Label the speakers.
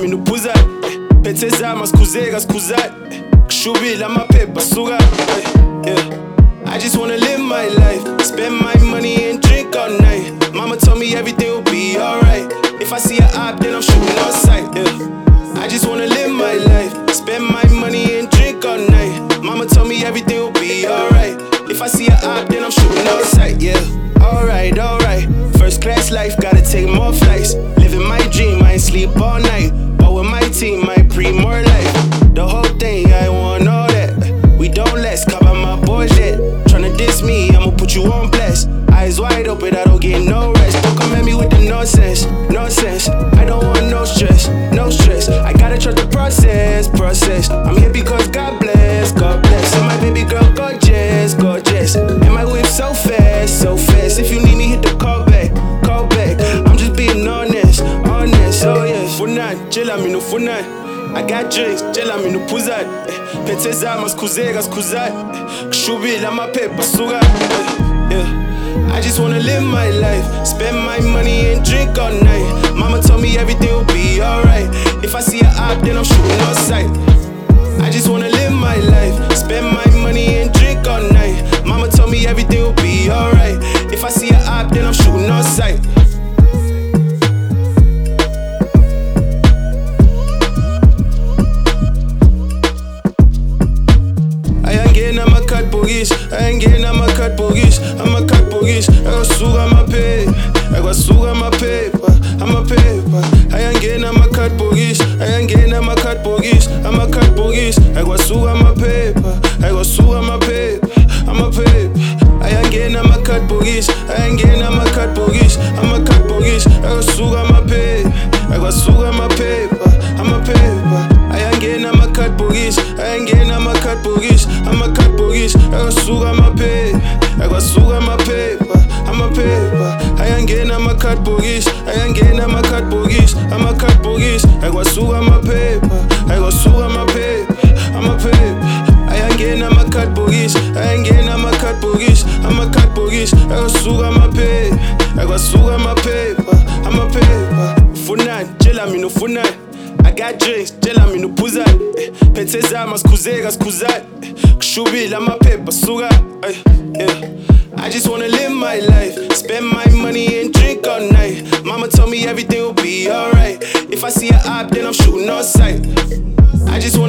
Speaker 1: minupuzat phethe zama sikhuzeka kushubile amaphepha suka. I just wanna live my life, spend my money and drink all night. Mama told me everything will be alright. If I see a op, then I'm shooting on sight. I just wanna live my life, spend my money and drink all night. Mama told me everything will be alright. If I see a op, then I'm shooting on sight. Alright. First class life, gotta take more flights. Living my dream, I ain't sleep all night. But with my team, I pre more life. The whole thing, I want all that. We don't less, cover my bullshit. Tryna diss me, I'ma put you on blast. Eyes wide open, I don't get no rest. Don't come at me with the nonsense. I don't want no stress. I gotta trust the process. I'm here because God bless. And my baby girl gorgeous. And my whip so fast. If you need me, hit the call back. I'm just being honest, oh yes. Funan, jela minufunan. I got drinks, jela minupuzat phethe zama sikhuzeka kushubile amaphepha suka. I just wanna live my life, spend my money and drink all night. Mama told me everything will be alright. If I see a op, then I'm shooting on sight. I just wanna live my life, spend my money and drink all night. Mama told me everything will be alright. If I see a op, then I'm shooting on sight. I ain't getting on my cut bogies. I got sugar my pay, I got sugar my paper. I ain't getting on my cut bogies. I got sugar my paper, I got sugar my paper. I ain't getting on my cut bogies. I got sugar my pay, I got sugar my paper. I ain't getting on my cut bogies. I got sugar my pay, I got sugar my paper. I ain't getting on my cut bogies. I got sugar my paper, I got sugar my paper. I ain't getting on my cut bogies. I got sugar my pay, I got sugar my paper. Funan, jela minufunan. I got drinks, jela minupuzat phethe zama sikhuzeka kushubile amaphepha suka. I just wanna live my life, spend my money and drink all night. Mama told me everything will be alright. If I see a op, then I'm shooting on sight. I just